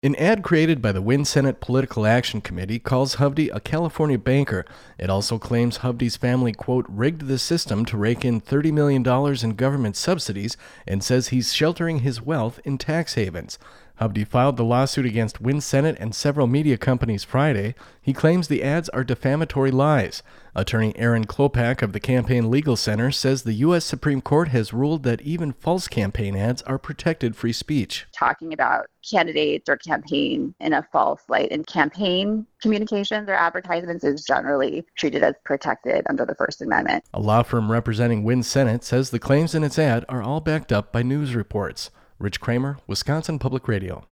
An ad created by the Wynn Senate Political Action Committee calls Hovde a California banker. It also claims Hovde's family, quote, rigged the system to rake in $30 million in government subsidies and says he's sheltering his wealth in tax havens. Hovde filed the lawsuit against Wynn Senate and several media companies Friday. He claims the ads are defamatory lies. Attorney Aaron Klopak of the Campaign Legal Center says the U.S. Supreme Court has ruled that even false campaign ads are protected free speech. Talking about candidates or campaign in a false light, and campaign communications or advertisements is generally treated as protected under the First Amendment. A law firm representing Wynn Senate says the claims in its ad are all backed up by news reports. Rich Kramer, Wisconsin Public Radio.